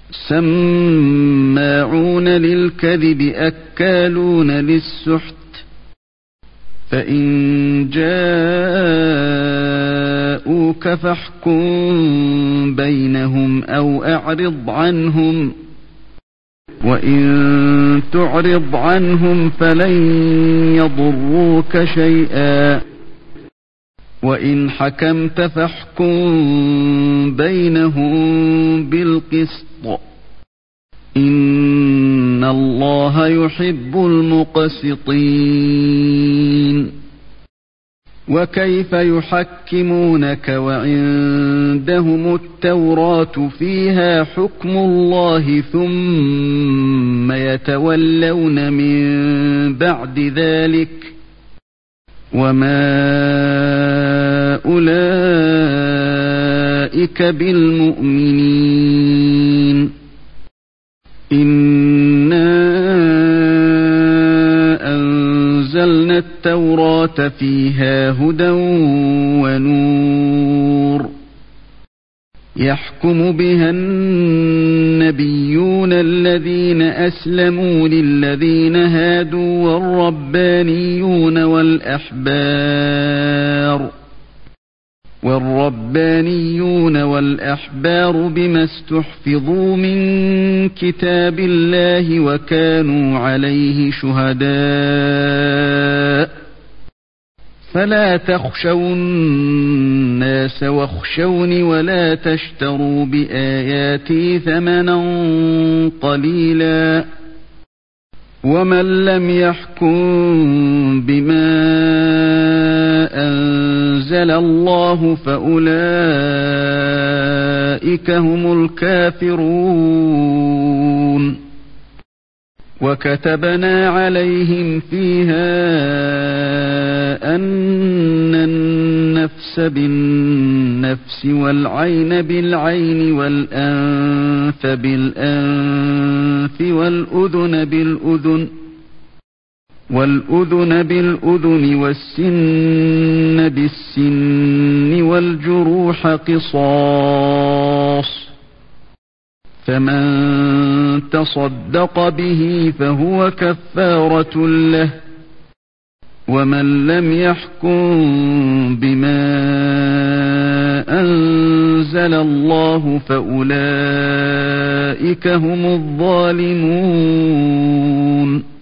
سماعون للكذب أكالون للسحت فإن جاءوك فاحكم بينهم أو أعرض عنهم وإن تعرض عنهم فلن يضروك شيئا وإن حكمت فاحكم بينهم بالقسط إن الله يحب المقسطين وكيف يحكمونك وعندهم التوراة فيها حكم الله ثم يتولون من بعد ذلك وما أولئك بالمؤمنين إنا أنزلنا التوراة فيها هدى ونور يحكم بها النبيون الذين أسلموا للذين هادوا والربانيون والأحبار بما استحفظوا من كتاب الله وكانوا عليه شهداء فلا تخشوا الناس واخشوني ولا تشتروا بآياتي ثمنا قليلا ومن لم يحكم بما أنزل الله فأولئك هم الكافرون وكتبنا عليهم فيها أن النفس بالنفس والعين بالعين والأنف بالأنف والأذن بالأذن والسن بالسن والجروح قصاص فمن تصدق به فهو كفارة له ومن لم يحكم بما أنزل الله فأولئك هم الظالمون